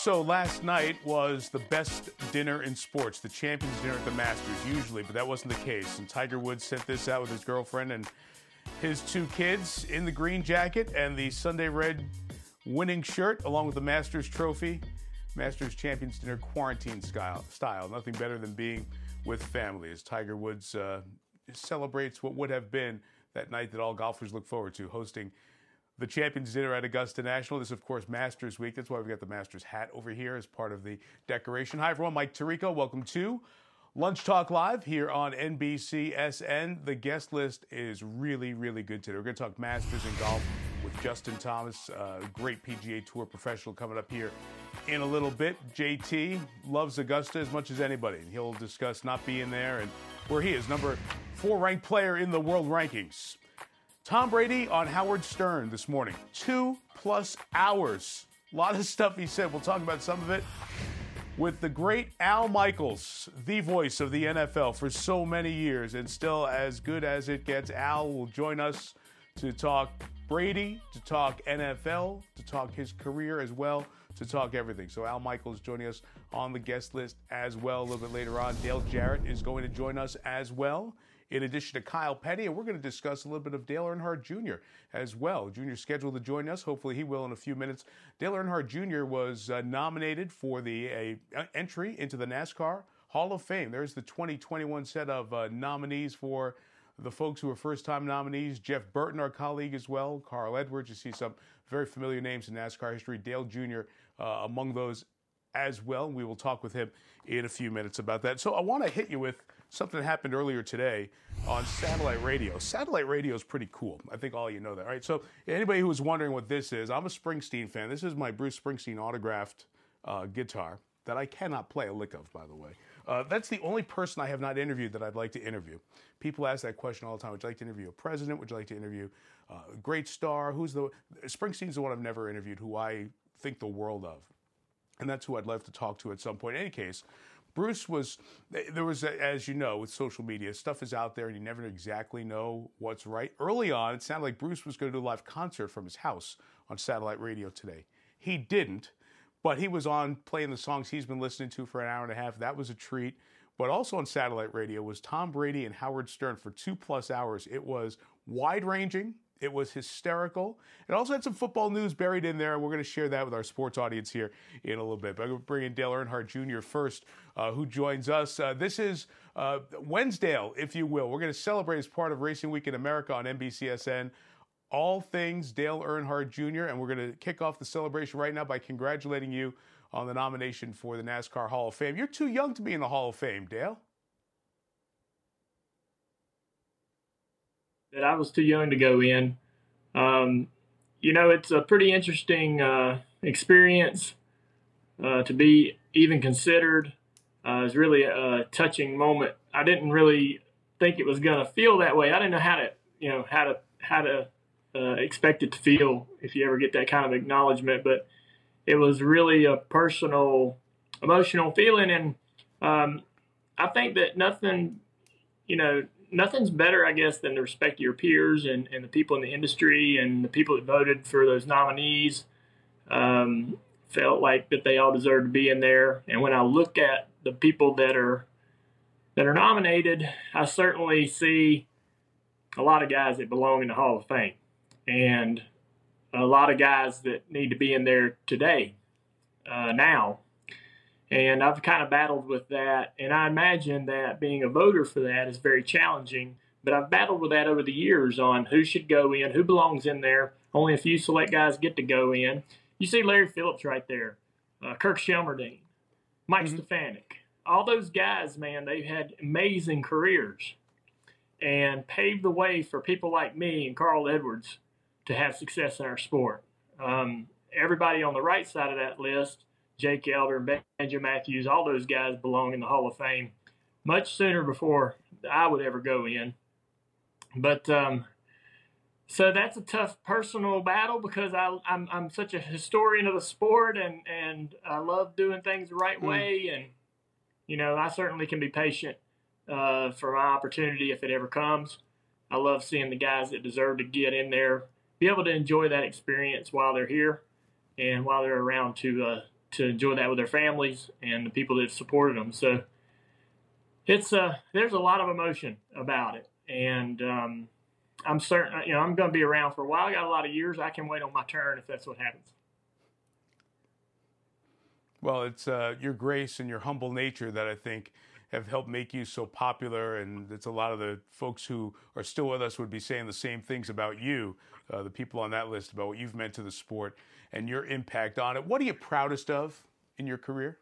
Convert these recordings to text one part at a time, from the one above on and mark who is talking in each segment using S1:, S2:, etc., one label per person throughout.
S1: So last night was the best dinner in sports, the Champions Dinner at the Masters, usually, but that wasn't the case. And Tiger Woods sent this out with his girlfriend and his two kids in the green jacket and the Sunday red winning shirt, along with the Masters trophy. Masters Champions Dinner quarantine style. Nothing better than being with family as Tiger Woods celebrates what would have been that night that all golfers look forward to, hosting the Champions Dinner at Augusta National. This, of course, Masters Week. That's why we've got the Masters hat over here as part of the decoration. Hi, everyone. Mike Tirico. Welcome to Lunch Talk Live here on NBCSN. The guest list is really, really good today. We're going to talk Masters and golf with Justin Thomas, a great PGA Tour professional coming up here in a little bit. JT loves Augusta as much as anybody, and he'll discuss not being there and where he is, number 4 ranked player in the world rankings. Tom Brady on Howard Stern this morning. 2+ hours. A lot of stuff he said. We'll talk about some of it with the great Al Michaels, the voice of the NFL for so many years and still as good as it gets. Al will join us to talk Brady, to talk NFL, to talk his career as well, to talk everything. So Al Michaels joining us on the guest list as well a little bit later on. Dale Jarrett is going to join us as well, in addition to Kyle Petty, and we're going to discuss a little bit of Dale Earnhardt Jr. as well. Jr. scheduled to join us. Hopefully he will in a few minutes. Dale Earnhardt Jr. was nominated for the entry into the NASCAR Hall of Fame. There's the 2021 set of nominees for the folks who are first-time nominees. Jeff Burton, our colleague as well. Carl Edwards. You see some very familiar names in NASCAR history. Dale Jr. Among those as well. We will talk with him in a few minutes about that. So I want to hit you with something that happened earlier today on satellite radio. Satellite radio is pretty cool. I think all you know that, right? So anybody who was wondering what this is, I'm a Springsteen fan. This is my Bruce Springsteen autographed guitar that I cannot play a lick of, by the way. That's the only person I have not interviewed that I'd like to interview. People ask that question all the time. Would you like to interview a president? Would you like to interview a great star? Springsteen's the one I've never interviewed who I think the world of. And that's who I'd love to talk to at some point. In any case, Bruce there was, as you know, with social media, stuff is out there and you never exactly know what's right. Early on, it sounded like Bruce was going to do a live concert from his house on satellite radio today. He didn't, but he was on playing the songs he's been listening to for an hour and a half. That was a treat. But also on satellite radio was Tom Brady and Howard Stern for 2+ hours. It was wide-ranging. It was hysterical. It also had some football news buried in there, and we're going to share that with our sports audience here in a little bit. But I'm going to bring in Dale Earnhardt Jr. first, who joins us. This is Wednesdale, if you will. We're going to celebrate as part of Racing Week in America on NBCSN. All things Dale Earnhardt Jr., and we're going to kick off the celebration right now by congratulating you on the nomination for the NASCAR Hall of Fame. You're too young to be in the Hall of Fame, Dale.
S2: That I was too young to go in. It's a pretty interesting experience to be even considered. It's really a touching moment. I didn't really think it was going to feel that way. I didn't know how to expect it to feel if you ever get that kind of acknowledgement. But it was really a personal, emotional feeling, and I think that nothing's better, I guess, than the respect of your peers and the people in the industry and the people that voted for those nominees. Felt like that they all deserved to be in there. And when I look at the people that are nominated, I certainly see a lot of guys that belong in the Hall of Fame and a lot of guys that need to be in there today, now. And I've kind of battled with that, and I imagine that being a voter for that is very challenging. But I've battled with that over the years on who should go in, who belongs in there. Only a few select guys get to go in. You see Larry Phillips right there, Kirk Shelmerdine, Mike Stefanik. All those guys, man, they've had amazing careers and paved the way for people like me and Carl Edwards to have success in our sport. Everybody on the right side of that list, Jake Elder, Benjamin Matthews, all those guys belong in the Hall of Fame much sooner before I would ever go in. But so that's a tough personal battle because I'm such a historian of the sport and I love doing things the right way. And, I certainly can be patient for my opportunity if it ever comes. I love seeing the guys that deserve to get in there, be able to enjoy that experience while they're here and while they're around to to enjoy that with their families and the people that have supported them. So it's there's a lot of emotion about it, and I'm certain I'm going to be around for a while. I got a lot of years. I can wait on my turn if that's what happens.
S1: Well, it's your grace and your humble nature that I think have helped make you so popular, and it's a lot of the folks who are still with us would be saying the same things about you, the people on that list, about what you've meant to the sport and your impact on it. What are you proudest of in your career?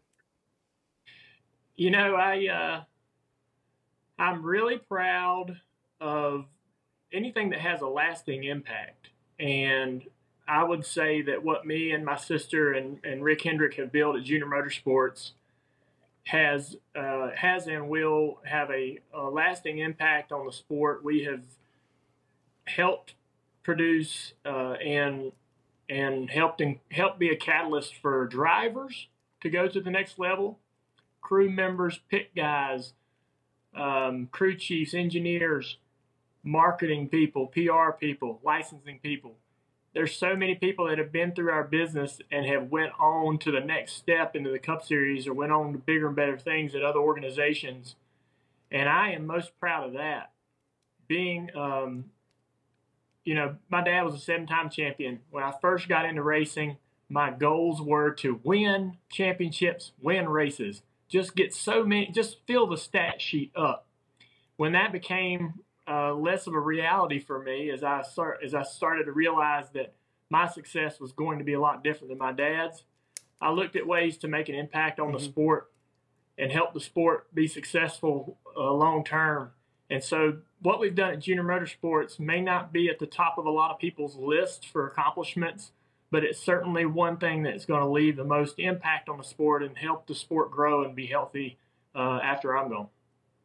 S2: I'm really proud of anything that has a lasting impact. And I would say that what me and my sister and Rick Hendrick have built at Junior Motorsports has and will have a lasting impact on the sport. We have helped produce and helped be a catalyst for drivers to go to the next level, crew members, pit guys, crew chiefs, engineers, marketing people, PR people, licensing people. There's so many people that have been through our business and have went on to the next step into the Cup Series or went on to bigger and better things at other organizations. And I am most proud of that. Being, my dad was a 7-time champion. When I first got into racing, my goals were to win championships, win races, just get so many, just fill the stat sheet up. When that became less of a reality for me, as I started to realize that my success was going to be a lot different than my dad's, I looked at ways to make an impact on the sport and help the sport be successful long term. And so what we've done at Junior Motorsports may not be at the top of a lot of people's list for accomplishments, but it's certainly one thing that's going to leave the most impact on the sport and help the sport grow and be healthy after I'm gone.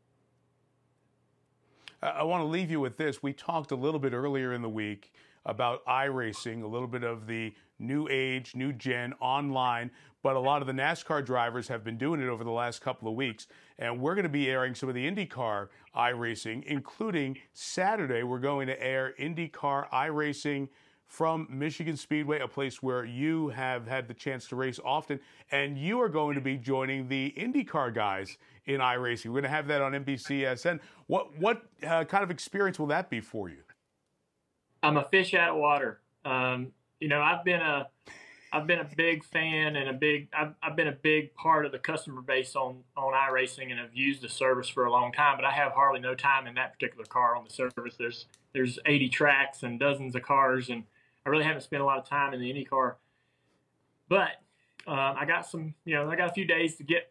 S1: I want to leave you with this. We talked a little bit earlier in the week about iRacing, a little bit of the new age, new gen online, but a lot of the NASCAR drivers have been doing it over the last couple of weeks. And we're going to be airing some of the IndyCar iRacing, including Saturday. We're going to air IndyCar iRacing from Michigan Speedway, a place where you have had the chance to race often, and you are going to be joining the IndyCar guys in iRacing. We're going to have that on NBCSN. What kind of experience will that be for you?
S2: I'm a fish out of water. I've been a big fan and I've been a big part of the customer base on iRacing, and have used the service for a long time. But I have hardly no time in that particular car on the service. There's 80 tracks and dozens of cars, and I really haven't spent a lot of time in the IndyCar. But I got a few days to get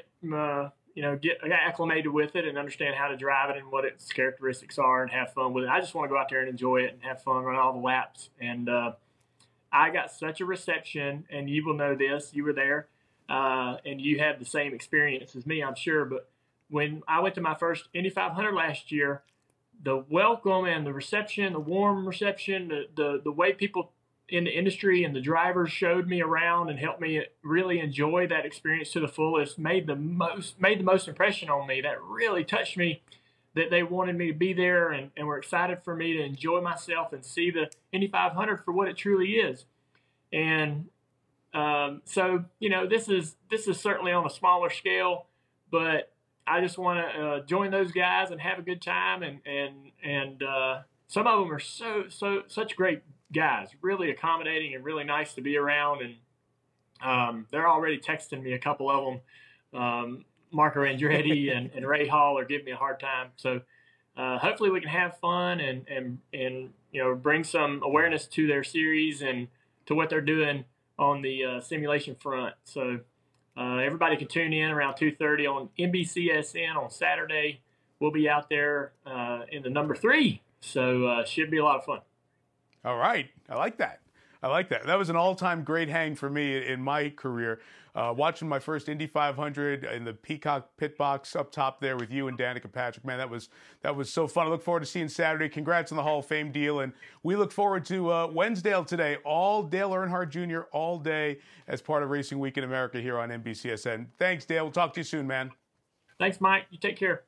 S2: acclimated with it and understand how to drive it and what its characteristics are and have fun with it. I just want to go out there and enjoy it and have fun, run all the laps. And I got such a reception, and you will know this. You were there, and you had the same experience as me, I'm sure. But when I went to my first Indy 500 last year, the welcome and the reception, the warm reception, the way people in the industry and the drivers showed me around and helped me really enjoy that experience to the fullest made the most impression on me. That really touched me, that they wanted me to be there and were excited for me to enjoy myself and see the Indy 500 for what it truly is. And so this is certainly on a smaller scale, but I just want to join those guys and have a good time. And some of them are such great guys, really accommodating and really nice to be around. And they're already texting me, a couple of them. Marco Andretti and Ray Hall are giving me a hard time. So hopefully we can have fun and bring some awareness to their series and to what they're doing on the simulation front. So everybody can tune in around 2:30 on NBCSN on Saturday. We'll be out there in the number 3. So should be a lot of fun.
S1: All right. I like that. That was an all-time great hang for me in my career. Watching my first Indy 500 in the Peacock pit box up top there with you and Danica Patrick, man, that was so fun. I look forward to seeing Saturday. Congrats on the Hall of Fame deal, and we look forward to Wednesdale today. All Dale Earnhardt Jr. all day as part of Racing Week in America here on NBCSN. Thanks, Dale. We'll talk to you soon, man.
S2: Thanks, Mike. You take care.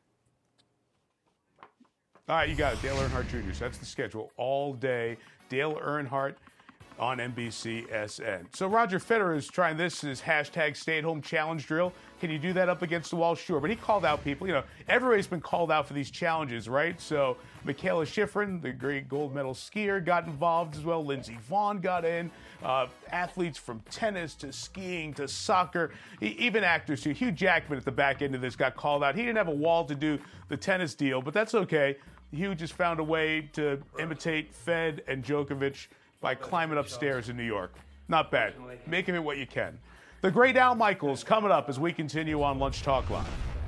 S1: All right, you got it. Dale Earnhardt Jr. So that's the schedule all day. Dale Earnhardt on NBCSN. So Roger Federer is trying this, his hashtag stay-at-home challenge drill. Can you do that up against the wall? Sure. But he called out people. You know, everybody's been called out for these challenges, right? So Michaela Schifrin, the great gold medal skier, got involved as well. Lindsey Vonn got in. Athletes from tennis to skiing to soccer, even actors too. Hugh Jackman at the back end of this got called out. He didn't have a wall to do the tennis deal, but that's okay. Hugh just found a way to imitate Fed and Djokovic by climbing upstairs in New York. Not bad. Make of it what you can. The great Al Michaels coming up as we continue on Lunch Talk Live.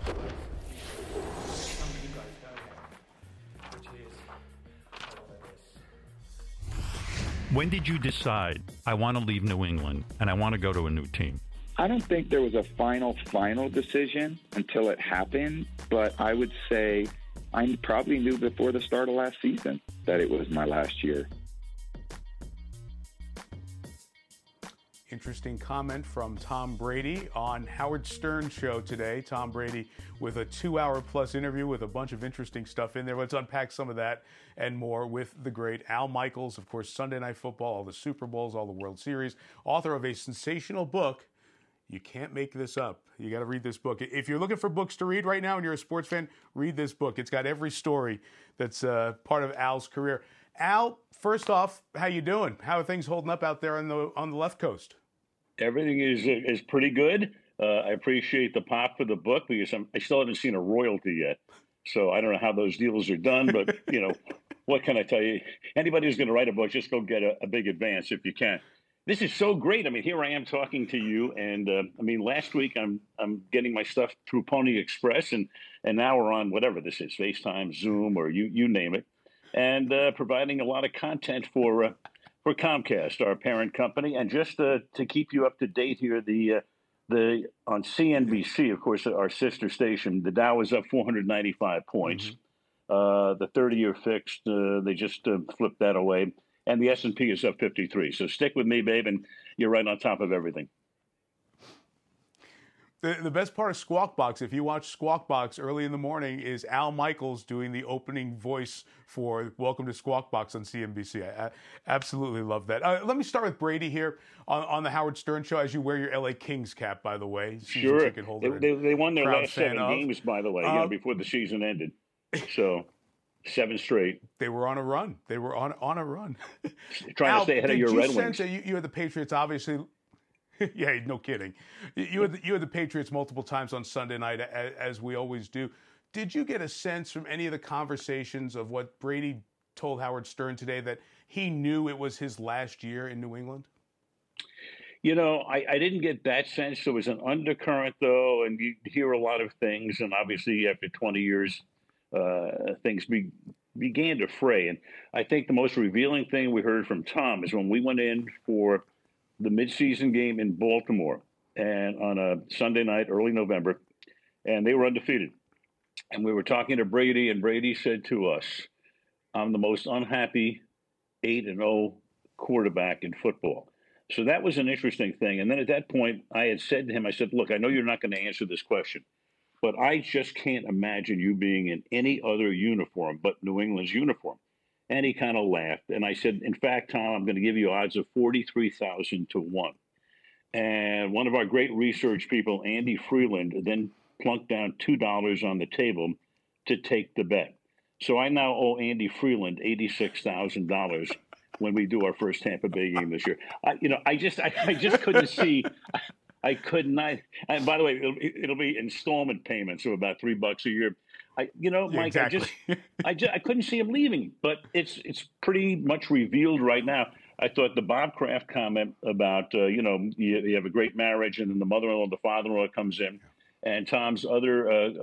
S3: When did you decide, I want to leave New England and I want to go to a new team?
S4: I don't think there was a final decision until it happened, but I would say I probably knew before the start of last season that it was my last year.
S1: Interesting comment from Tom Brady on Howard Stern show today. Tom Brady with a 2-hour-plus interview with a bunch of interesting stuff in there. Let's unpack some of that and more with the great Al Michaels. Of course, Sunday Night Football, all the Super Bowls, all the World Series, author of a sensational book. You can't make this up. You got to read this book. If you're looking for books to read right now and you're a sports fan, read this book. It's got every story that's part of Al's career. Al, first off, how you doing? How are things holding up out there on the left coast?
S5: Everything is pretty good. I appreciate the pop for the book because I still haven't seen a royalty yet. So I don't know how those deals are done, but, you know, what can I tell you? Anybody who's going to write a book, just go get a big advance if you can. This is so great. I mean, here I am talking to you, and I mean, last week I'm getting my stuff through Pony Express, and now we're on whatever this is, FaceTime, Zoom, or you name it, and providing a lot of content for Comcast, our parent company, and just to keep you up to date here, the on CNBC, of course, our sister station, the Dow is up 495 points. Mm-hmm. The 30-year fixed, they just flipped that away. And the S&P is up 53. So stick with me, babe, and you're right on top of everything.
S1: The best part of Squawk Box, if you watch Squawk Box early in the morning, is Al Michaels doing the opening voice for Welcome to Squawk Box on CNBC. I absolutely love that. Let me start with Brady here on the Howard Stern Show, as you wear your LA Kings cap, by the way.
S5: Sure. They won their last 7 games, by the way, before the season ended. So 7 straight.
S1: They were on a run. They were on a run.
S5: Trying to stay ahead of your Red Wings.
S1: You had the Patriots, obviously. Yeah, no kidding. You had the Patriots multiple times on Sunday night, as we always do. Did you get a sense from any of the conversations of what Brady told Howard Stern today that he knew it was his last year in New England?
S5: You know, I didn't get that sense. There was an undercurrent, though, and you hear a lot of things. And obviously, after 20 years, things began to fray. And I think the most revealing thing we heard from Tom is when we went in for the midseason game in Baltimore and on a Sunday night, early November, and they were undefeated. And we were talking to Brady, and Brady said to us, I'm the most unhappy 8-0 quarterback in football. So that was an interesting thing. And then at that point, I had said to him, I said, look, I know you're not going to answer this question, but I just can't imagine you being in any other uniform but New England's uniform. And he kind of laughed. And I said, in fact, Tom, I'm going to give you odds of 43,000 to 1. And one of our great research people, Andy Freeland, then plunked down $2 on the table to take the bet. So I now owe Andy Freeland $86,000 when we do our first Tampa Bay game this year. I just couldn't see. I could not. And by the way, it'll be installment payments of about $3 a year. Mike, exactly. I couldn't see him leaving, but it's pretty much revealed right now. I thought the Bob Kraft comment about, you have a great marriage and then the mother-in-law, the father-in-law comes in, and Tom's other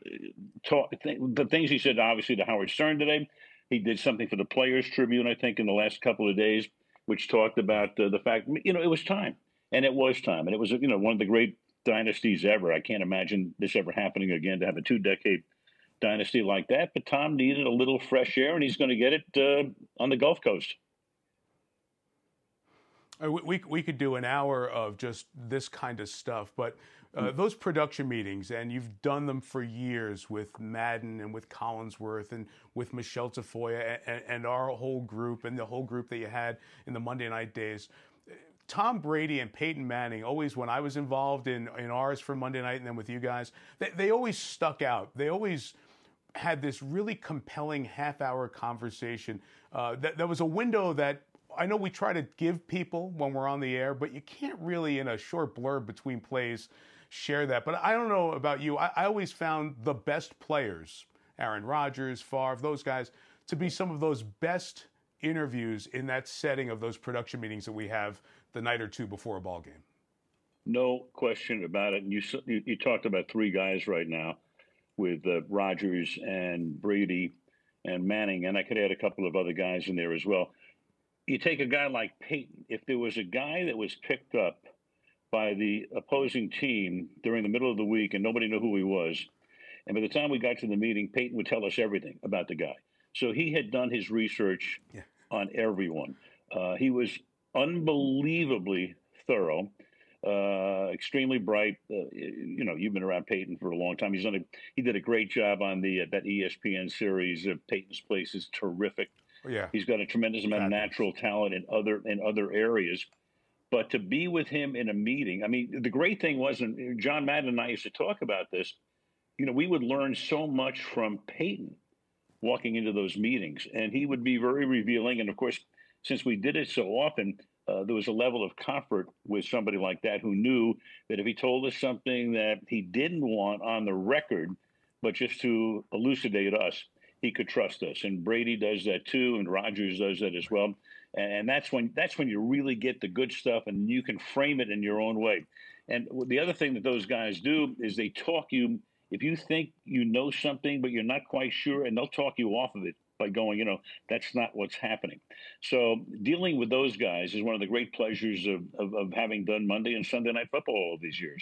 S5: the things he said, obviously, to Howard Stern today. He did something for the Players Tribune, I think, in the last couple of days, which talked about the fact, it was time. And it was time. And it was, one of the great dynasties ever. I can't imagine this ever happening again, to have a 2-decade dynasty like that. But Tom needed a little fresh air, and he's going to get it on the Gulf Coast.
S1: We could do an hour of just this kind of stuff, but those production meetings, and you've done them for years with Madden and with Collinsworth and with Michelle Tafoya and our whole group and the whole group that you had in the Monday night days. Tom Brady and Peyton Manning, always when I was involved in ours for Monday night and then with you guys, they always stuck out. They always had this really compelling half-hour conversation. That was a window that I know we try to give people when we're on the air, but you can't really, in a short blurb between plays, share that. But I don't know about you. I always found the best players, Aaron Rodgers, Favre, those guys, to be some of those best interviews in that setting of those production meetings that we have the night or two before a ball game.
S5: No question about it. And you talked about three guys right now with Rodgers and Brady and Manning, and I could add a couple of other guys in there as well. You take a guy like Peyton. If there was a guy that was picked up by the opposing team during the middle of the week and nobody knew who he was, and by the time we got to the meeting, Peyton would tell us everything about the guy. So he had done his research on everyone. He was unbelievably thorough, extremely bright. You've been around Peyton for a long time. He did a great job on that ESPN series. Peyton's Place is terrific.
S1: Yeah,
S5: he's got a tremendous amount of natural talent in other areas. But to be with him in a meeting, I mean, the great thing wasn't John Madden and I used to talk about this. We would learn so much from Peyton walking into those meetings, and he would be very revealing. And of course, since we did it so often, there was a level of comfort with somebody like that who knew that if he told us something that he didn't want on the record, but just to elucidate us, he could trust us. And Brady does that too, and Rodgers does that as well. And that's when you really get the good stuff, and you can frame it in your own way. And the other thing that those guys do is they talk you. If you think you know something, but you're not quite sure, and they'll talk you off of it by going, that's not what's happening. So dealing with those guys is one of the great pleasures of having done Monday and Sunday Night Football all these years.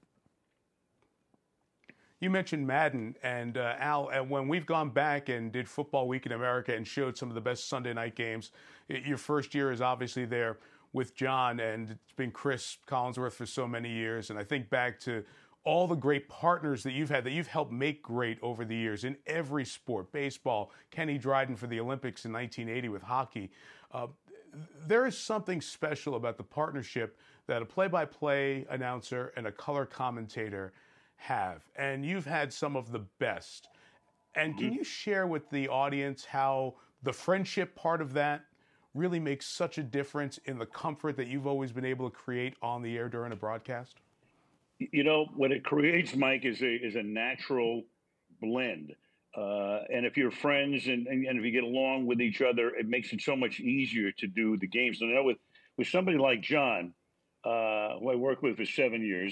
S1: You mentioned Madden, and Al, when we've gone back and did Football Week in America and showed some of the best Sunday night games, your first year is obviously there with John, and it's been Chris Collinsworth for so many years. And I think back to all the great partners that you've had, that you've helped make great over the years in every sport, baseball, Kenny Dryden for the Olympics in 1980 with hockey. There is something special about the partnership that a play-by-play announcer and a color commentator have, and you've had some of the best. And can you share with the audience how the friendship part of that really makes such a difference in the comfort that you've always been able to create on the air during a broadcast?
S5: What it creates, Mike, is a natural blend. And if you're friends and if you get along with each other, it makes it so much easier to do the games. And with somebody like John, who I worked with for 7 years,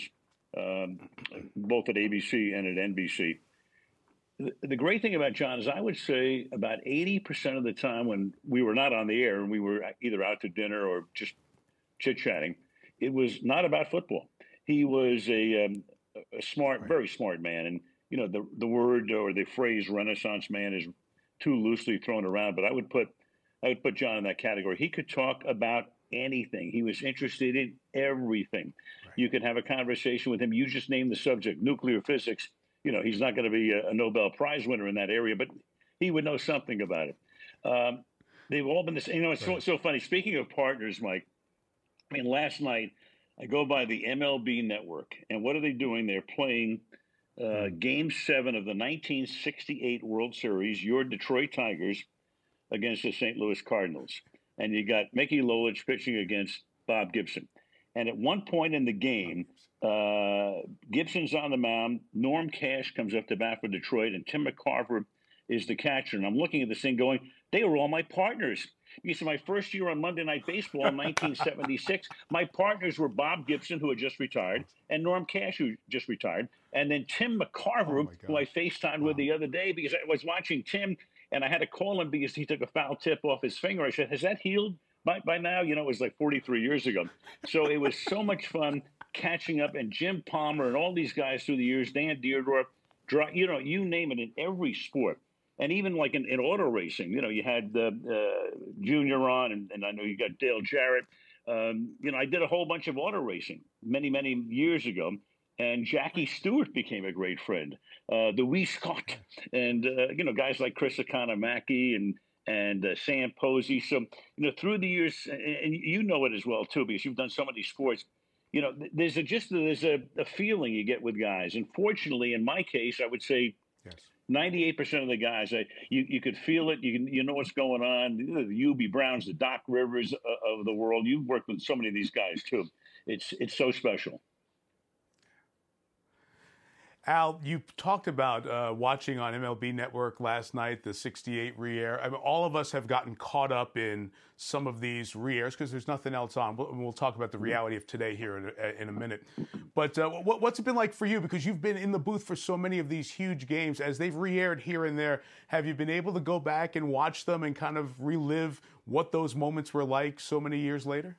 S5: both at ABC and at NBC. The great thing about John is I would say about 80% of the time when we were not on the air and we were either out to dinner or just chit-chatting, it was not about football. He was a smart, very smart man. And, the word or the phrase Renaissance man is too loosely thrown around, but I would put John in that category. He could talk about anything. He was interested in everything. Right. You could have a conversation with him. You just name the subject, nuclear physics. He's not going to be a Nobel Prize winner in that area, but he would know something about it. They've all been the same. It's so funny. Speaking of partners, Mike, last night I go by the MLB network, and what are they doing? They're playing Game 7 of the 1968 World Series, your Detroit Tigers against the St. Louis Cardinals. And you got Mickey Lolich pitching against Bob Gibson. And at one point in the game, Gibson's on the mound. Norm Cash comes up to bat for Detroit, and Tim McCarver is the catcher. And I'm looking at this thing going, they were all my partners. Because in my first year on Monday Night Baseball in 1976, my partners were Bob Gibson, who had just retired, and Norm Cash, who just retired, and then Tim McCarver, who I FaceTimed with the other day because I was watching Tim, and I had to call him because he took a foul tip off his finger. I said, has that healed by now? It was like 43 years ago. So it was so much fun catching up, and Jim Palmer and all these guys through the years, Dan Deardorff, you name it, in every sport. And even like in auto racing, you had Junior on, and I know you got Dale Jarrett. I did a whole bunch of auto racing many, many years ago. and Jackie Stewart became a great friend. The Wee Scott, and guys like Chris Economaki and Sam Posey. So through the years, and you know it as well too, because you've done so many sports. There's a feeling you get with guys. And fortunately, in my case, I would say
S1: Yes.
S5: 98% of the guys, you could feel it. You know what's going on. The UB Browns, the Doc Rivers of the world. You've worked with so many of these guys too. It's so special.
S1: Al, you talked about watching on MLB Network last night, the 68 re-air. I mean, all of us have gotten caught up in some of these re-airs because there's nothing else on. We'll talk about the reality of today here in a minute. But what's it been like for you? Because you've been in the booth for so many of these huge games. As they've re-aired here and there, have you been able to go back and watch them and kind of relive what those moments were like so many years later?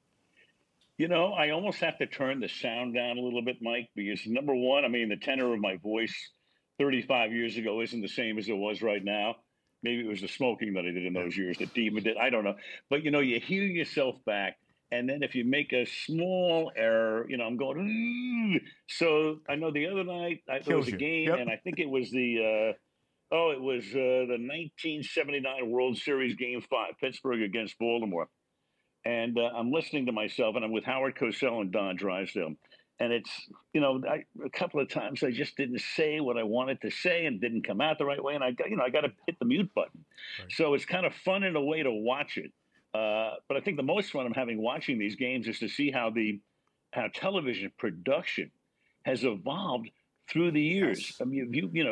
S5: I almost have to turn the sound down a little bit, Mike, because number one, I mean, the tenor of my voice 35 years ago isn't the same as it was right now. Maybe it was the smoking that I did in those years that Diva did. I don't know. But, you hear yourself back. And then if you make a small error, I'm going, so I know the other night there was a game, and I think it was the 1979 World Series Game 5, Pittsburgh against Baltimore. And I'm listening to myself, and I'm with Howard Cosell and Don Drysdale. And it's, a couple of times I just didn't say what I wanted to say and didn't come out the right way. And I got to hit the mute button. Right. So it's kind of fun in a way to watch it. But I think the most fun I'm having watching these games is to see how television production has evolved through the years. Yes. I mean,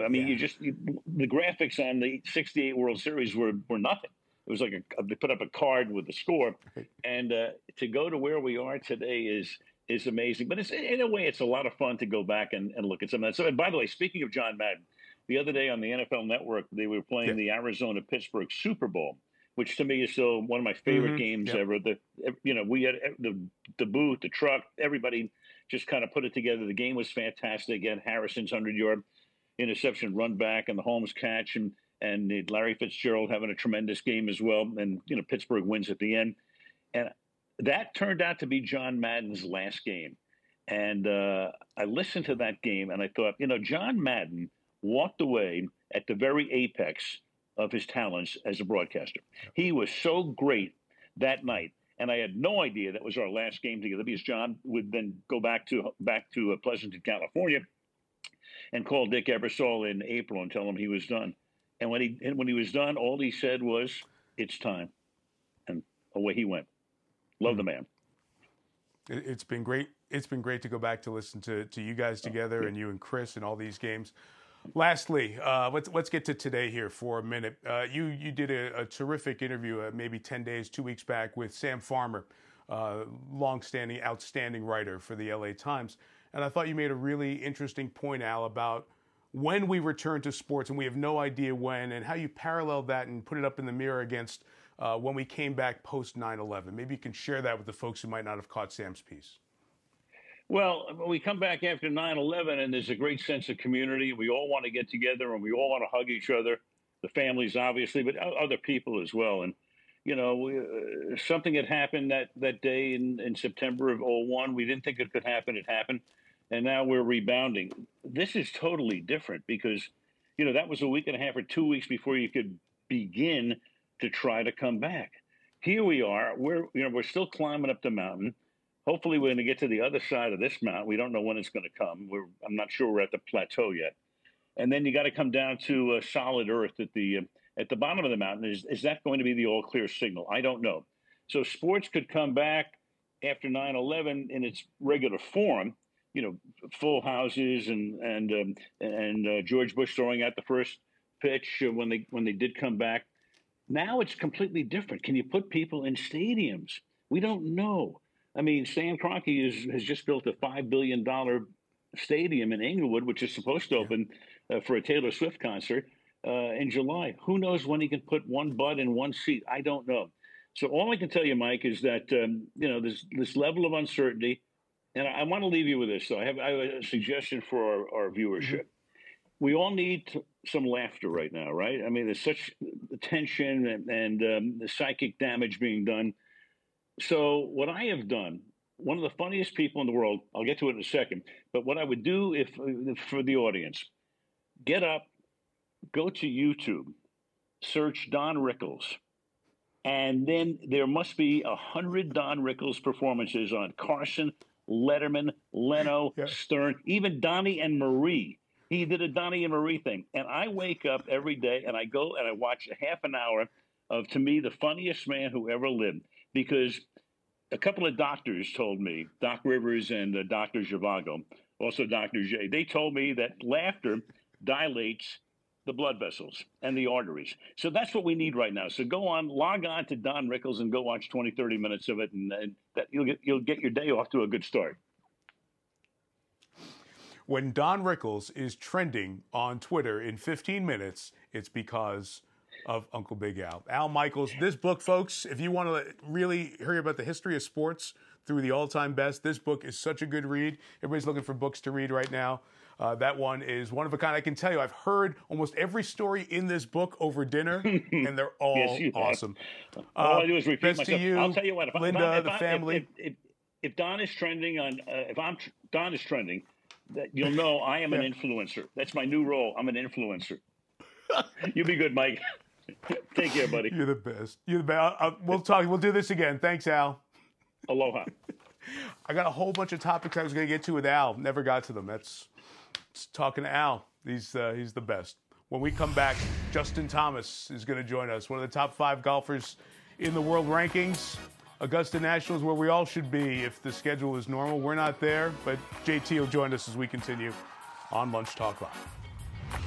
S5: the graphics on the 68 World Series were nothing. It was like they put up a card with the score, and to go to where we are today is amazing. But it's in a way, it's a lot of fun to go back and look at some of that. So, and by the way, speaking of John Madden, the other day on the NFL Network, they were playing the Arizona-Pittsburgh Super Bowl, which to me is still one of my favorite games ever. We had the booth, the truck, everybody just kind of put it together. The game was fantastic. Again, Harrison's 100-yard interception run back and the Holmes catch, and Larry Fitzgerald having a tremendous game as well. And, Pittsburgh wins at the end. And that turned out to be John Madden's last game. And I listened to that game and I thought, John Madden walked away at the very apex of his talents as a broadcaster. He was so great that night. And I had no idea that was our last game together, because John would then go back to Pleasanton, California, and call Dick Ebersol in April and tell him he was done. And when he was done, all he said was, "It's time," and away he went. Love the man.
S1: It's been great. It's been great to go back to listen to you guys together, and you and Chris and all these games. Lastly, let's get to today here for a minute. You did a terrific interview, maybe 10 days, 2 weeks back, with Sam Farmer, long-standing, outstanding writer for the LA Times. And I thought you made a really interesting point, Al, about when we return to sports, and we have no idea when, and how you paralleled that and put it up in the mirror against when we came back post 9/11. Maybe you can share that with the folks who might not have caught Sam's piece.
S5: Well, we come back after 9/11, and there's a great sense of community. We all want to get together, and we all want to hug each other, the families, obviously, but other people as well. And, something had happened that day in September of 2001. We didn't think it could happen. It happened. And now we're rebounding. This is totally different because, that was a week and a half or 2 weeks before you could begin to try to come back. Here we are. We're still climbing up the mountain. Hopefully we're going to get to the other side of this mountain. We don't know when it's going to come. I'm not sure we're at the plateau yet. And then you got to come down to solid earth at the bottom of the mountain. Is that going to be the all clear signal? I don't know. So sports could come back after 9/11 in its regular form. Full houses and George Bush throwing out the first pitch when they did come back. Now it's completely different. Can you put people in stadiums? We don't know. I mean, Sam Kroenke has just built a $5 billion stadium in Inglewood, which is supposed to open for a Taylor Swift concert in July. Who knows when he can put one butt in one seat? I don't know. So all I can tell you, Mike, is that there's this level of uncertainty. And I want to leave you with this, though. I have a suggestion for our viewership. We all need some laughter right now, right? I mean, there's such tension and the psychic damage being done. So what I have done one of the funniest people in the world. I'll get to it in a second. But what I would do if for the audience, get up, go to YouTube, search Don Rickles, and then there must be 100 Don Rickles performances on Carson, Letterman, Leno, Stern, even Donnie and Marie. He did a Donnie and Marie thing. And I wake up every day and I go and I watch a half an hour of, to me, the funniest man who ever lived. Because a couple of doctors told me, Doc Rivers and Dr. Zhivago, also Dr. J, they told me that laughter dilates the blood vessels and the arteries. So that's what we need right now. So log on to Don Rickles and go watch 20, 30 minutes of it, and that you'll get your day off to a good start.
S1: When Don Rickles is trending on Twitter in 15 minutes, it's because of Uncle Big Al. Al Michaels. This book, folks, if you want to really hear about the history of sports through the all-time best, this book is such a good read. Everybody's looking for books to read right now. That one is one of a kind. I can tell you, I've heard almost every story in this book over dinner, and they're all awesome.
S5: All I do is repeat
S1: best
S5: myself.
S1: To you,
S5: I'll tell you what,
S1: Linda, the family.
S5: If Don is trending Don is trending, that you'll know I am an influencer. That's my new role. I'm an influencer. You be good, Mike. Take care, buddy.
S1: You're the best. You're the best. We'll talk. We'll do this again. Thanks, Al.
S5: Aloha.
S1: I got a whole bunch of topics I was going to get to with Al. Never got to them. It's talking to Al. He's the best. When we come back, Justin Thomas is going to join us. One of the top 5 golfers in the world rankings. Augusta National is where we all should be if the schedule is normal. We're not there, but JT will join us as we continue on Lunch Talk Live.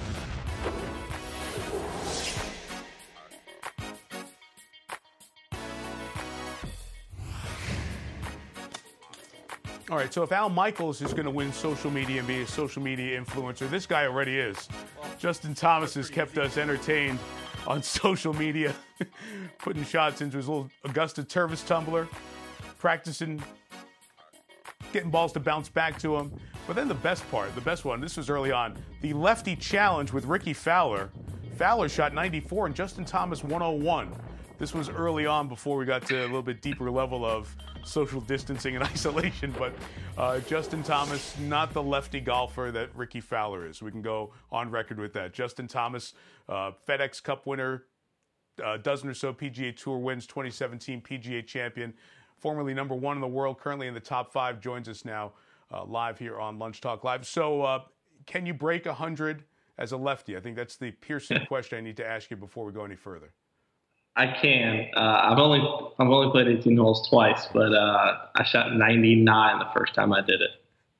S1: All right, so if Al Michaels is going to win social media and be a social media influencer, this guy already is. Justin Thomas has kept us entertained on social media, putting shots into his little Augusta Tervis tumbler, practicing, getting balls to bounce back to him. But then the best part, the best one, this was early on, the lefty challenge with Ricky Fowler. Fowler shot 94 and Justin Thomas 101. This was early on before we got to a little bit deeper level of social distancing and isolation, but Justin Thomas, not the lefty golfer that Ricky Fowler is. We can go on record with that. Justin Thomas, FedEx Cup winner, dozen or so PGA Tour wins, 2017 PGA champion, formerly number 1 in the world, currently in the top 5, joins us now live here on Lunch Talk Live. So can you break 100 as a lefty? I think that's the piercing question I need to ask you before we go any further.
S6: I can. I've only played 18 holes twice, but I shot 99 the first time I did it.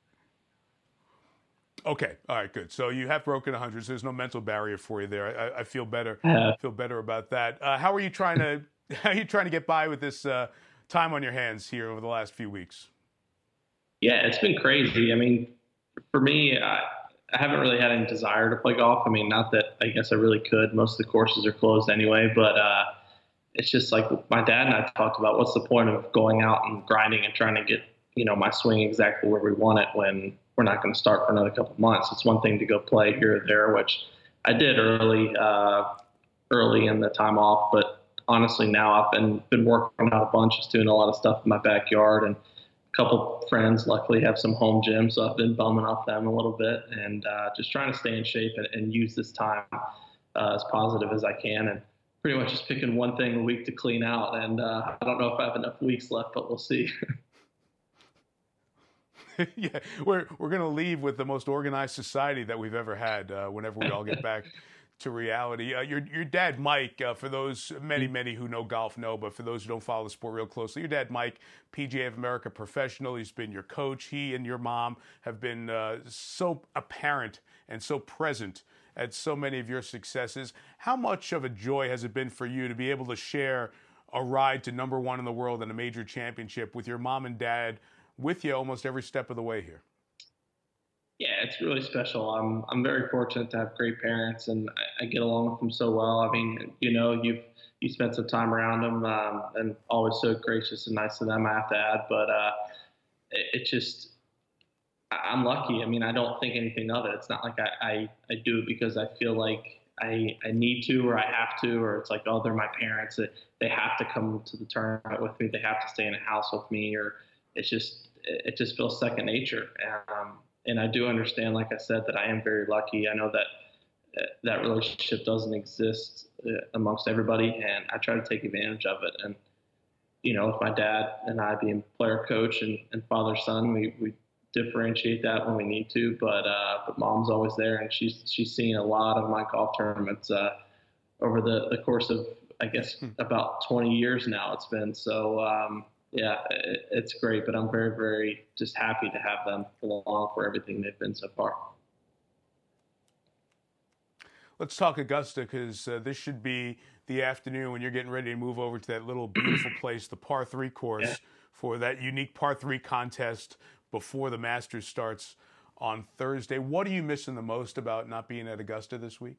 S1: Okay. All right. Good. So you have broken 100. So there's no mental barrier for you there. I feel better. Feel better about that. How are you trying to get by with this time on your hands here over the last few weeks?
S6: Yeah, it's been crazy. I mean, for me, I haven't really had any desire to play golf. I mean, not that I guess I really could. Most of the courses are closed anyway, but it's just like my dad and I talked about, what's the point of going out and grinding and trying to get, my swing exactly where we want it when we're not going to start for another couple of months. It's one thing to go play here or there, which I did early in the time off. But honestly, now I've been working out a bunch, just doing a lot of stuff in my backyard, and a couple friends luckily have some home gyms, so I've been bumming off them a little bit and just trying to stay in shape and use this time as positive as I can, and pretty much just picking one thing a week to clean out. And I don't know if I have enough weeks left, but we'll see.
S1: Yeah, we're going to leave with the most organized society that we've ever had whenever we all get back to reality. Your dad, Mike, for those many who know golf know, but for those who don't follow the sport real closely, your dad, Mike, PGA of America professional, he's been your coach. He and your mom have been so apparent and so present at so many of your successes. How much of a joy has it been for you to be able to share a ride to number 1 in the world and a major championship with your mom and dad with you almost every step of the way here?
S6: Yeah, it's really special. I'm very fortunate to have great parents, and I get along with them so well. I mean, you spent some time around them, and always so gracious and nice to them, I have to add. But it just, I'm lucky. I mean, I don't think anything of it. It's not like I do it because I feel like I need to or I have to, or it's like, oh, they're my parents. They have to come to the tournament with me. They have to stay in a house with me, or it just feels second nature. And I do understand, like I said, that I am very lucky. I know that that relationship doesn't exist amongst everybody, and I try to take advantage of it. And, with my dad and I being player coach and father son, we differentiate that when we need to, but mom's always there, and she's seen a lot of my golf tournaments over the course of, I guess, about 20 years now it's been. So, it's great, but I'm very, very just happy to have them along for everything they've been so far.
S1: Let's talk Augusta, because this should be the afternoon when you're getting ready to move over to that little beautiful place, the par 3 course, for that unique par 3 contest before the Masters starts on Thursday. What are you missing the most about not being at Augusta this week?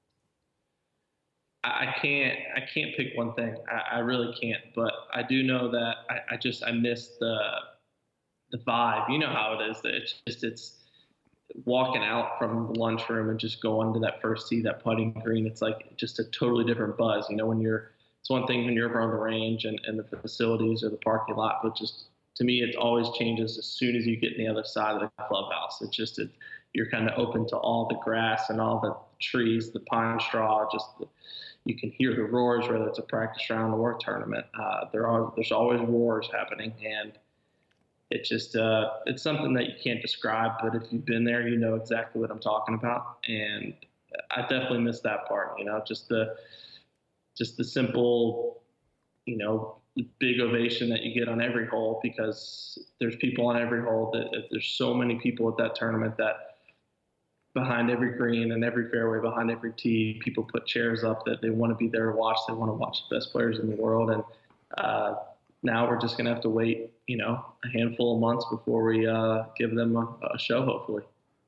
S6: I can't pick one thing. I really can't. But I do know that I miss the vibe. You know how it is. It's walking out from the lunchroom and just going to that first tee, that putting green. It's like just a totally different buzz. It's one thing when you're over on the range and the facilities or the parking lot, but just to me, it always changes as soon as you get on the other side of the clubhouse. You're kind of open to all the grass and all the trees, the pine straw. You can hear the roars, whether it's a practice round or a tournament. There's always roars happening, and it's something that you can't describe. But if you've been there, you know exactly what I'm talking about. And I definitely miss that part. Just the simple, big ovation that you get on every hole, because there's people on every hole. There's so many people at that tournament that behind every green and every fairway, behind every tee, people put chairs up that they want to be there to watch. They want to watch the best players in the world. And now we're just going to have to wait, a handful of months before we give them a show, hopefully.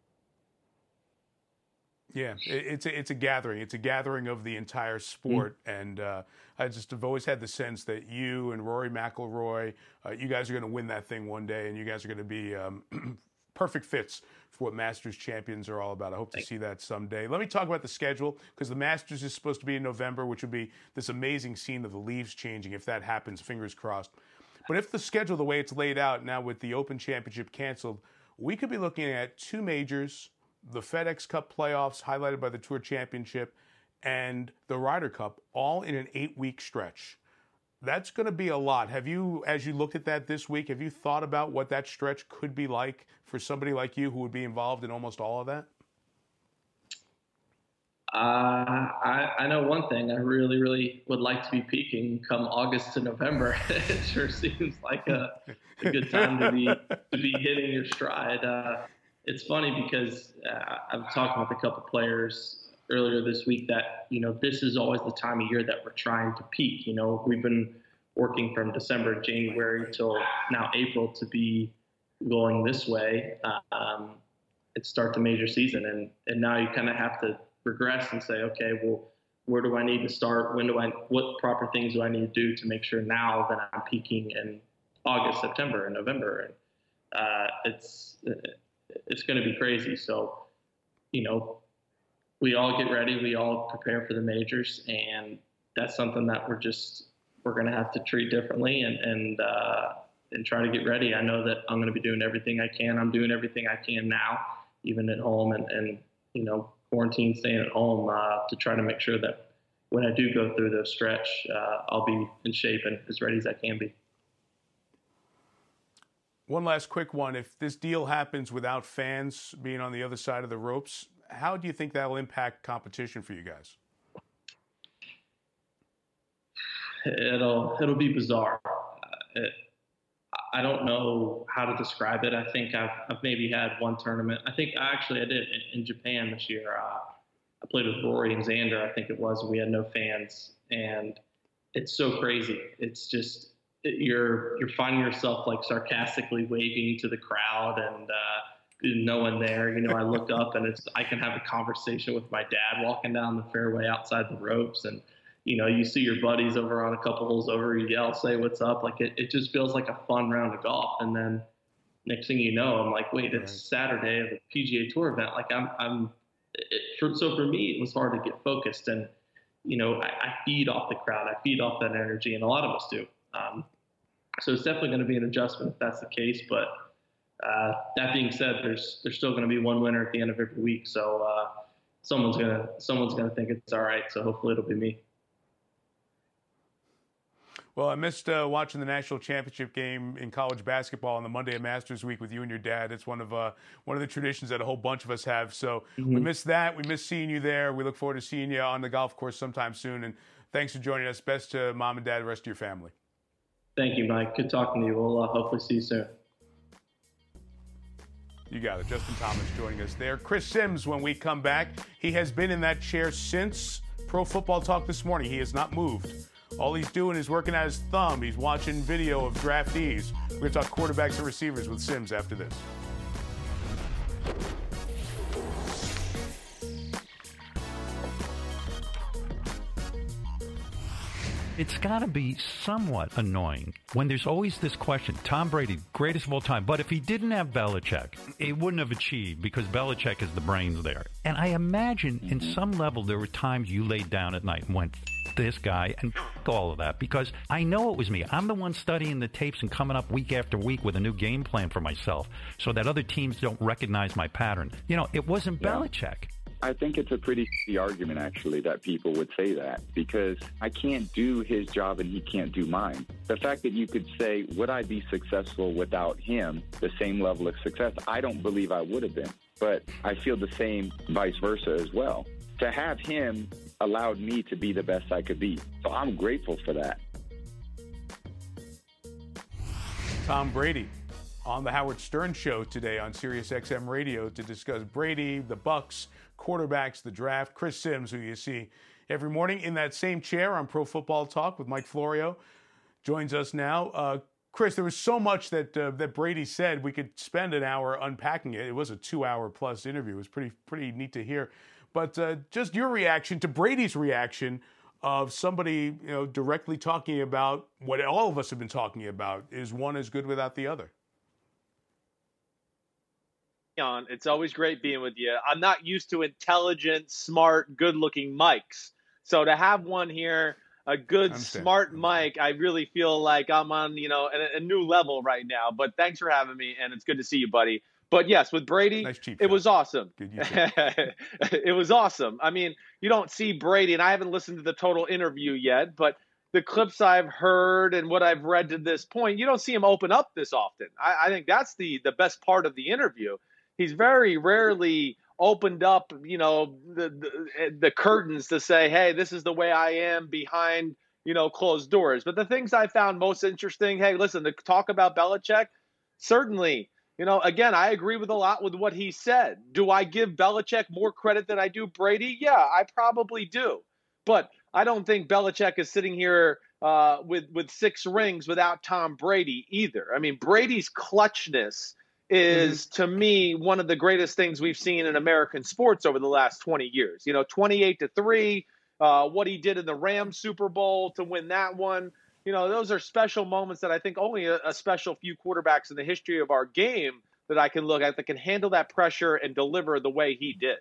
S1: Yeah, it's a gathering. It's a gathering of the entire sport, and I just have always had the sense that you and Rory McIlroy, you guys are going to win that thing one day, and you guys are going to be perfect fits for what Masters champions are all about. I hope to see that someday. Let me talk about the schedule, because the Masters is supposed to be in November, which would be this amazing scene of the leaves changing. If that happens, fingers crossed. But if the schedule, the way it's laid out now with the Open Championship canceled, we could be looking at 2 majors, the FedEx Cup playoffs highlighted by the Tour Championship, and the Ryder Cup, all in an 8-week stretch. That's going to be a lot. Have you, as you looked at that this week, have you thought about what that stretch could be like for somebody like you who would be involved in almost all of that?
S6: I know one thing. I really, really would like to be peaking come August to November. It sure seems like a good time to be hitting your stride. It's funny because I'm talking with a couple players earlier this week that, this is always the time of year that we're trying to peak. We've been working from December, January till now April to be going this way. It's start the major season. And now you kind of have to regress and say, okay, well, where do I need to start? What proper things do I need to do to make sure now that I'm peaking in August, September, and November? And it's going to be crazy. So, we all get ready. We all prepare for the majors, and that's something that we're going to have to treat differently and try to get ready. I know that I'm going to be doing everything I can. I'm doing everything I can now, even at home and quarantine, staying at home, to try to make sure that when I do go through the stretch, I'll be in shape and as ready as I can be.
S1: One last quick one. If this deal happens without fans being on the other side of the ropes, how do you think that will impact competition for you guys?
S6: It'll be bizarre. I don't know how to describe it. I think I've maybe had one tournament. I did in Japan this year. I played with Rory and Xander, I think it was. We had no fans, and it's so crazy. It's just you're finding yourself like sarcastically waving to the crowd, and no one there. I look up and I can have a conversation with my dad walking down the fairway outside the ropes, and you see your buddies over on a couple holes over, you yell, say what's up. Like it just feels like a fun round of golf. And then next thing you know, I'm like, wait, it's Saturday of a PGA Tour event. Like so for me, it was hard to get focused. And, I feed off the crowd. I feed off that energy, and a lot of us do. So it's definitely going to be an adjustment if that's the case. But that being said, there's still going to be one winner at the end of every week. So someone's gonna think it's all right. So hopefully it'll be me.
S1: Well, I missed watching the national championship game in college basketball on the Monday of Masters Week with you and your dad. It's one of the traditions that a whole bunch of us have. So we missed that. We missed seeing you there. We look forward to seeing you on the golf course sometime soon. And thanks for joining us. Best to Mom and Dad, the rest of your family.
S6: Thank you, Mike. Good talking to you. We'll hopefully see you soon.
S1: You got it. Justin Thomas joining us there. Chris Sims, when we come back, he has been in that chair since Pro Football Talk this morning. He has not moved. All he's doing is working out his thumb. He's watching video of draftees. We're going to talk quarterbacks and receivers with Sims after this.
S3: It's got to be somewhat annoying when there's always this question, Tom Brady, greatest of all time. But if he didn't have Belichick, he wouldn't have achieved because Belichick is the brains there. And I imagine in some level there were times you laid down at night and went, this guy, and all of that, because I know it was me. I'm the one studying the tapes and coming up week after week with a new game plan for myself so that other teams don't recognize my pattern. You know, it wasn't Belichick.
S4: I think it's a pretty shitty argument, actually, that people would say that, because I can't do his job and he can't do mine. The fact that you could say, would I be successful without him, the same level of success, I don't believe I would have been. But I feel the same vice versa as well. To have him allowed me to be the best I could be. So I'm grateful for that.
S1: Tom Brady on the Howard Stern Show today on Sirius XM Radio to discuss Brady, the Bucs, quarterbacks, the draft. Chris Sims, who you see every morning in that same chair on Pro Football Talk with Mike Florio, joins us now. Chris, there was so much that Brady said. We could spend an hour unpacking it. It was a 2-hour plus interview. It was pretty neat to hear. But just your reaction to Brady's reaction of somebody, directly talking about what all of us have been talking about. Is one as good without the other?
S7: It's always great being with you. I'm not used to intelligent, smart, good-looking mics. So to have one here, a good, smart mic, I really feel like I'm on, a new level right now. But thanks for having me, and it's good to see you, buddy. But yes, with Brady, it was awesome. It was awesome. I mean, you don't see Brady, and I haven't listened to the total interview yet, but the clips I've heard and what I've read to this point, you don't see him open up this often. I think that's the best part of the interview. He's very rarely opened up, the curtains to say, hey, this is the way I am behind, closed doors. But the things I found most interesting, hey, listen, to talk about Belichick, certainly, again, I agree with a lot with what he said. Do I give Belichick more credit than I do Brady? Yeah, I probably do. But I don't think Belichick is sitting here with 6 rings without Tom Brady either. I mean, Brady's clutchness is, to me, one of the greatest things we've seen in American sports over the last 20 years. 28-3, what he did in the Rams Super Bowl to win that one. Those are special moments that I think only a special few quarterbacks in the history of our game that I can look at that can handle that pressure and deliver the way he did.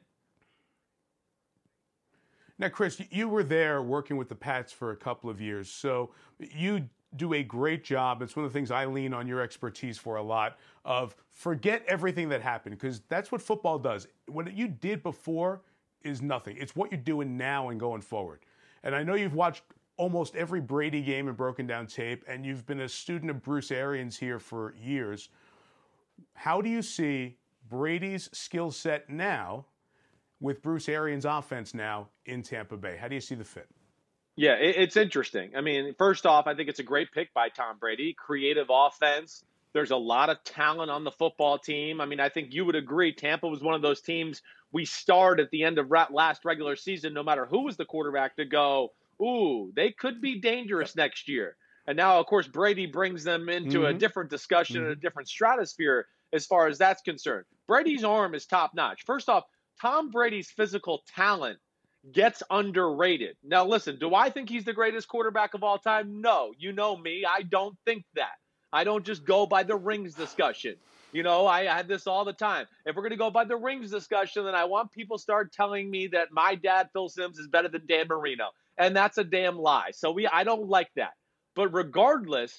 S1: Now, Chris, you were there working with the Pats for a couple of years, so you do a great job. It's one of the things I lean on your expertise for a lot, of forget everything that happened, because that's what football does. What you did before is nothing. It's what you're doing now and going forward. And I know you've watched almost every Brady game and broken down tape, and you've been a student of Bruce Arians here for years. How do you see Brady's skill set now with Bruce Arians' offense now in Tampa Bay? How do you see the fit?
S7: Yeah, it's interesting. I mean, first off, I think it's a great pick by Tom Brady. Creative offense. There's a lot of talent on the football team. I mean, I think you would agree Tampa was one of those teams we starred at the end of last regular season, no matter who was the quarterback, to go, ooh, they could be dangerous next year. And now, of course, Brady brings them into a different discussion and a different stratosphere as far as that's concerned. Brady's arm is top-notch. First off, Tom Brady's physical talent gets underrated. Now, listen, do I think he's the greatest quarterback of all time? No. You know me. I don't think that. I don't just go by the rings discussion. I had this all the time. If we're going to go by the rings discussion, then I want people to start telling me that my dad, Phil Simms, is better than Dan Marino. And that's a damn lie. So I don't like that. But regardless,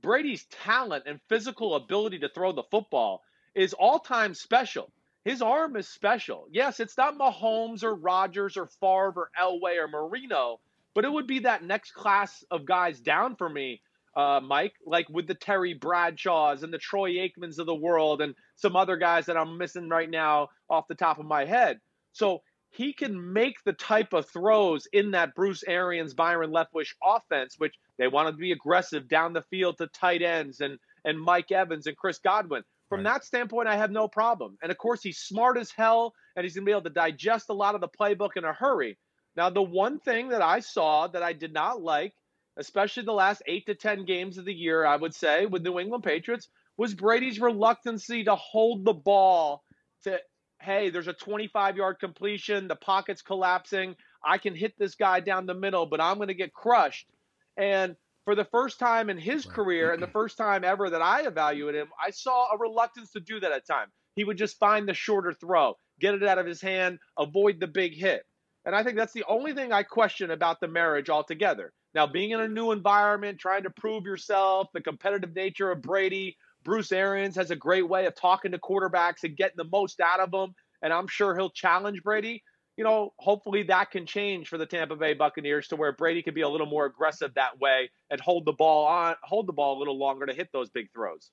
S7: Brady's talent and physical ability to throw the football is all-time special. His arm is special. Yes, it's not Mahomes or Rodgers or Favre or Elway or Marino, but it would be that next class of guys down for me, Mike, like with the Terry Bradshaws and the Troy Aikmans of the world and some other guys that I'm missing right now off the top of my head. So he can make the type of throws in that Bruce Arians, Byron Leftwich offense, which they want to be aggressive down the field to tight ends and Mike Evans and Chris Godwin. From that standpoint, I have no problem. And, of course, he's smart as hell, and he's going to be able to digest a lot of the playbook in a hurry. Now, the one thing that I saw that I did not like, especially the last 8 to 10 games of the year, I would say, with New England Patriots, was Brady's reluctancy to hold the ball to, hey, there's a 25-yard completion, the pocket's collapsing, I can hit this guy down the middle, but I'm going to get crushed. And for the first time in his career and the first time ever that I evaluated him, I saw a reluctance to do that at times. He would just find the shorter throw, get it out of his hand, avoid the big hit. And I think that's the only thing I question about the marriage altogether. Now, being in a new environment, trying to prove yourself, the competitive nature of Brady, Bruce Arians has a great way of talking to quarterbacks and getting the most out of them. And I'm sure he'll challenge Brady. You know, hopefully that can change for the Tampa Bay Buccaneers to where Brady can be a little more aggressive that way and hold the ball a little longer to hit those big throws.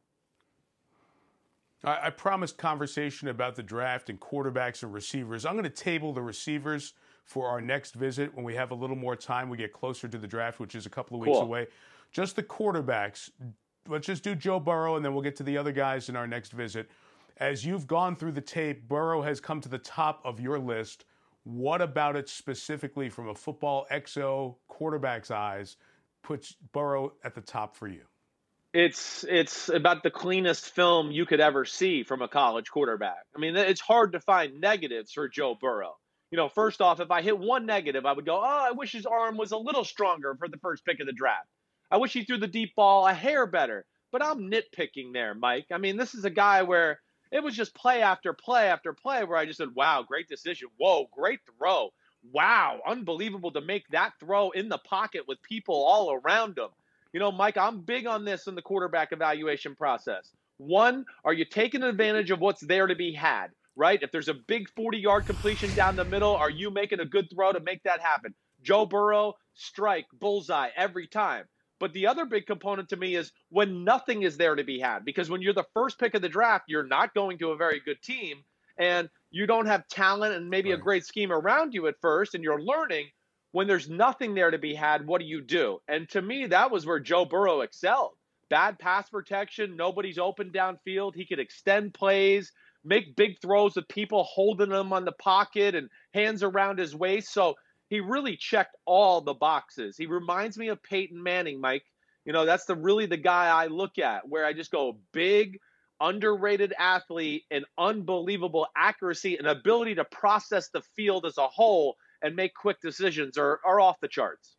S1: I promised conversation about the draft and quarterbacks and receivers. I'm going to table the receivers for our next visit when we have a little more time. We get closer to the draft, which is a couple of weeks away. Just the quarterbacks. Let's just do Joe Burrow, and then we'll get to the other guys in our next visit. As you've gone through the tape, Burrow has come to the top of your list. What about it specifically from a football XO quarterback's eyes puts Burrow at the top for you?
S7: It's about the cleanest film you could ever see from a college quarterback. I mean, it's hard to find negatives for Joe Burrow. You know, first off, if I hit one negative, I would go, I wish his arm was a little stronger for the first pick of the draft. I wish he threw the deep ball a hair better. But I'm nitpicking there, Mike. I mean, this is a guy where it was just play after play after play where I just said, wow, great decision. Whoa, great throw. Wow, unbelievable to make that throw in the pocket with people all around him. You know, Mike, I'm big on this in the quarterback evaluation process. One, are you taking advantage of what's there to be had, right? If there's a big 40-yard completion down the middle, are you making a good throw to make that happen? Joe Burrow, strike, bullseye every time. But the other big component to me is when nothing is there to be had. Because when you're the first pick of the draft, you're not going to a very good team, and you don't have talent and maybe a great scheme around you at first, and you're learning. When there's nothing there to be had, what do? And to me, that was where Joe Burrow excelled. Bad pass protection, nobody's open downfield. He could extend plays, make big throws with people holding him on the pocket and hands around his waist. So he really checked all the boxes. He reminds me of Peyton Manning, Mike. You know, that's really the guy I look at, where I just go big, underrated athlete and unbelievable accuracy and ability to process the field as a whole and make quick decisions are off the charts.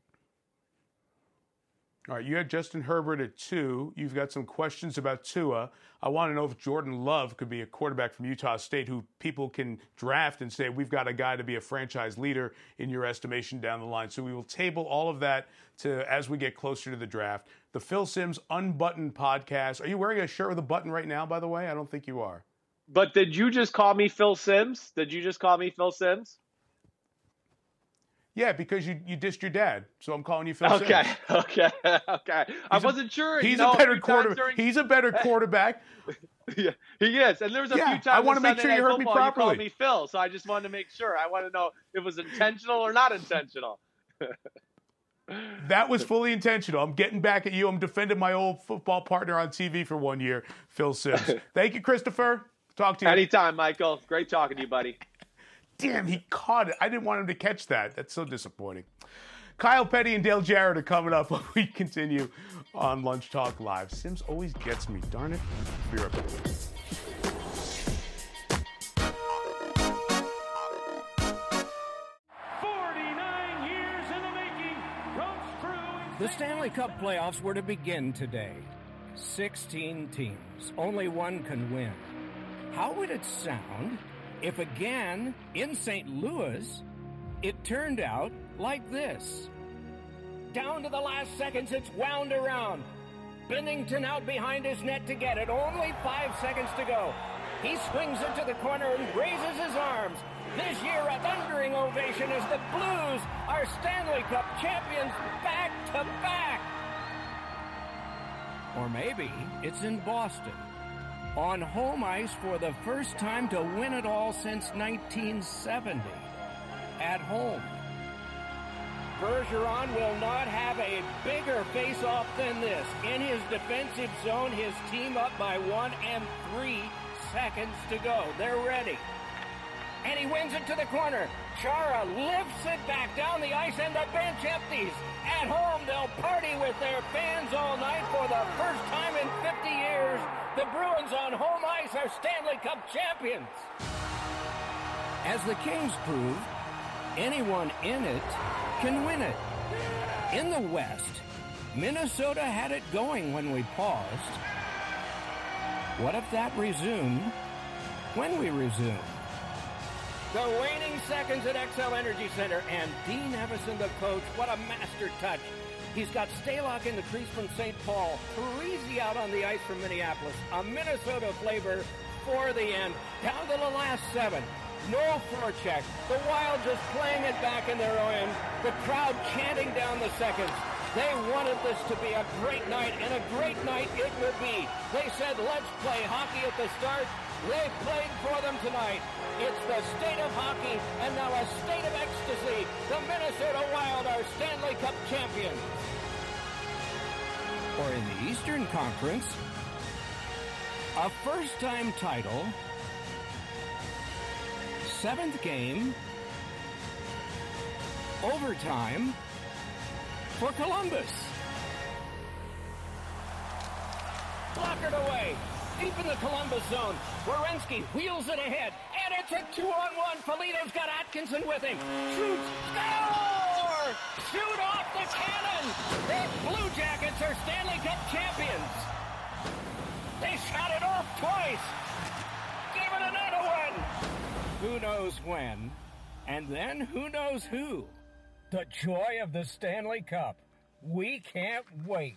S1: All right, you had Justin Herbert at 2. You've got some questions about Tua. I want to know if Jordan Love could be a quarterback from Utah State who people can draft and say, we've got a guy to be a franchise leader in your estimation down the line. So we will table all of that as we get closer to the draft. The Phil Simms Unbuttoned podcast. Are you wearing a shirt with a button right now, by the way? I don't think you are.
S7: But did you just call me Phil Simms?
S1: Yeah, because you dissed your dad, so I'm calling you Phil Simms.
S7: Okay. I wasn't sure.
S1: He's a better quarterback. He's a better quarterback.
S7: Yeah, he is. And there was a few times
S1: I want to make sure you heard me properly.
S7: You called me Phil, so I just wanted to make sure. I want to know if it was intentional or not intentional.
S1: That was fully intentional. I'm getting back at you. I'm defending my old football partner on TV for 1 year, Phil Simms. Thank you, Christopher. Talk to you.
S7: Anytime, Michael. Great talking to you, buddy.
S1: Damn, he caught it. I didn't want him to catch that. That's so disappointing. Kyle Petty and Dale Jarrett are coming up when we continue on Lunch Talk Live. Simms always gets me, darn it. Be right back.
S8: The Stanley Cup playoffs were to begin today. 16 teams. Only one can win. How would it sound if again, in St. Louis, it turned out like this? Down to the last seconds, it's wound around. Bennington out behind his net to get it. Only 5 seconds to go. He swings into the corner and raises his arms. This year, a thundering ovation as the Blues are Stanley Cup champions back to back. Or maybe it's in Boston, on home ice for the first time to win it all since 1970, at home. Bergeron will not have a bigger face-off than this. In his defensive zone, his team up by 1 and 3 seconds to go. They're ready. And he wins it to the corner. Chara lifts it back down the ice and the bench empties. At home, they'll party with their fans all night for the first time in 50 years. The Bruins on home ice are Stanley Cup champions. As the Kings proved, anyone in it can win it. In the West, Minnesota had it going when we paused. What if that resumed when we resume? The waning seconds at XL Energy Center, and Dean Evison, the coach, what a master touch. He's got Stalock in the crease from St. Paul, Parisi out on the ice from Minneapolis, a Minnesota flavor for the end, down to the last 7. No forecheck. The Wild just playing it back in their own end. The crowd chanting down the seconds. They wanted this to be a great night, and a great night it will be. They said, let's play hockey at the start. They played for them tonight. It's the state of hockey, and now a state of ecstasy. The Minnesota Wild are Stanley Cup champions. Or in the Eastern Conference, a first-time title, 7th game, overtime for Columbus. Blockered away, deep in the Columbus zone. Werenski wheels it ahead, and it's a 2-on-1. Polito's got Atkinson with him. Shoots, score! Shoot off the cannon! The Blue Jackets are Stanley Cup champions. They shot it off twice. Give it another one. Who knows when, and then who knows who. The joy of the Stanley Cup. We can't wait.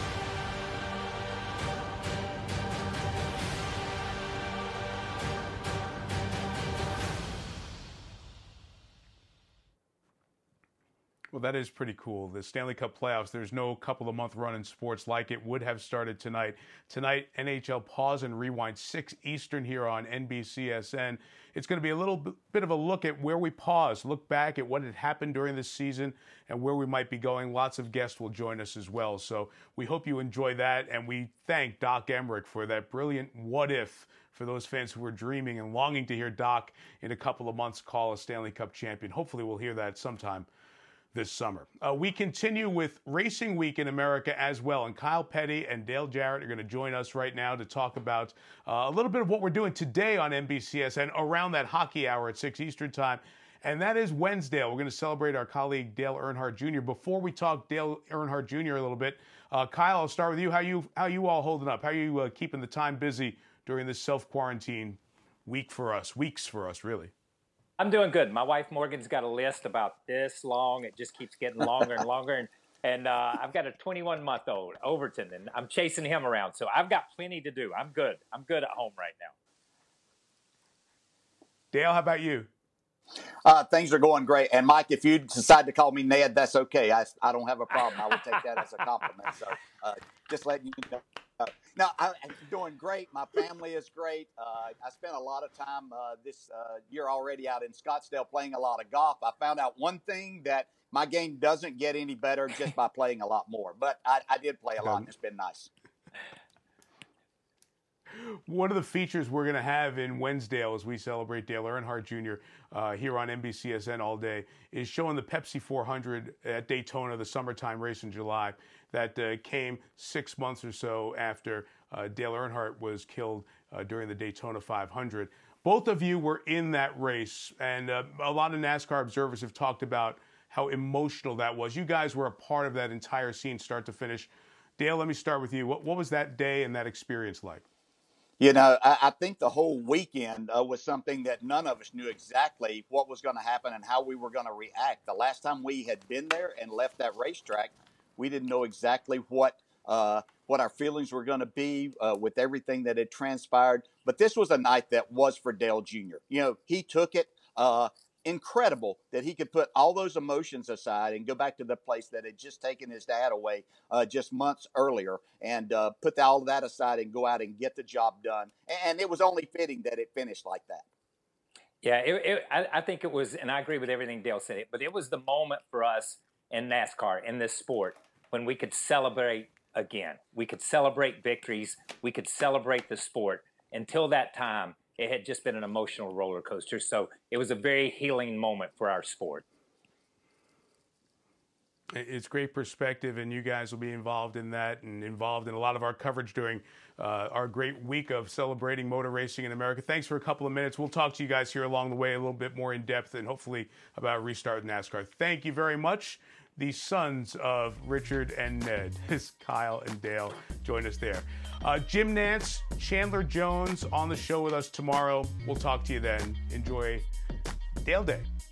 S1: Well, that is pretty cool. The Stanley Cup playoffs, there's no couple of month run in sports like it would have started tonight. Tonight, NHL Pause and Rewind, 6 Eastern here on NBCSN. It's going to be a little bit of a look at where we paused, look back at what had happened during this season and where we might be going. Lots of guests will join us as well. So we hope you enjoy that. And we thank Doc Emrick for that brilliant what if for those fans who were dreaming and longing to hear Doc in a couple of months call a Stanley Cup champion. Hopefully we'll hear that sometime this summer. We continue with Racing Week in America as well, and Kyle Petty and Dale Jarrett are going to join us right now to talk about a little bit of what we're doing today on NBCSN around that hockey hour at 6 Eastern time, and that is Wednesday. We're going to celebrate our colleague Dale Earnhardt Jr. Before we talk Dale Earnhardt Jr. a little bit, Kyle, I'll start with you. How you all holding up? How are you keeping the time busy during this self-quarantine weeks for us, really?
S9: I'm doing good. My wife Morgan's got a list about this long. It just keeps getting longer and longer. And I've got a 21-month-old, Overton, and I'm chasing him around. So I've got plenty to do. I'm good. I'm good at home right now.
S1: Dale, how about you?
S10: Things are going great. And Mike, if you decide to call me Ned, that's okay. I don't have a problem. I will take that as a compliment. So just letting you know. No, I'm doing great. My family is great. I spent a lot of time this year already out in Scottsdale playing a lot of golf. I found out one thing, that my game doesn't get any better just by playing a lot more. But I did play a lot, and it's been nice.
S1: One of the features we're going to have in Wednesdale as we celebrate Dale Earnhardt Jr. Here on NBCSN all day is showing the Pepsi 400 at Daytona, the summertime race in July that came 6 months or so after Dale Earnhardt was killed during the Daytona 500. Both of you were in that race, and a lot of NASCAR observers have talked about how emotional that was. You guys were a part of that entire scene, start to finish. Dale, let me start with you. What was that day and that experience like?
S10: You know, I think the whole weekend was something that none of us knew exactly what was going to happen and how we were going to react. The last time we had been there and left that racetrack, we didn't know exactly what what our feelings were going to be with everything that had transpired. But this was a night that was for Dale Jr. He took it. Incredible that he could put all those emotions aside and go back to the place that had just taken his dad away just months earlier and put all of that aside and go out and get the job done. And it was only fitting that it finished like that.
S9: Yeah, I think it was, and I agree with everything Dale said, but it was the moment for us in NASCAR, in this sport, when we could celebrate again. We could celebrate victories. We could celebrate the sport. Until that time, it had just been an emotional roller coaster. So it was a very healing moment for our sport.
S1: It's great perspective, and you guys will be involved in that and involved in a lot of our coverage during our great week of celebrating motor racing in America. Thanks for a couple of minutes. We'll talk to you guys here along the way a little bit more in depth and hopefully about restart NASCAR. Thank you very much. The sons of Richard and Ned, Kyle and Dale, join us there. Jim Nantz, Chandler Jones on the show with us tomorrow. We'll talk to you then. Enjoy Dale Day.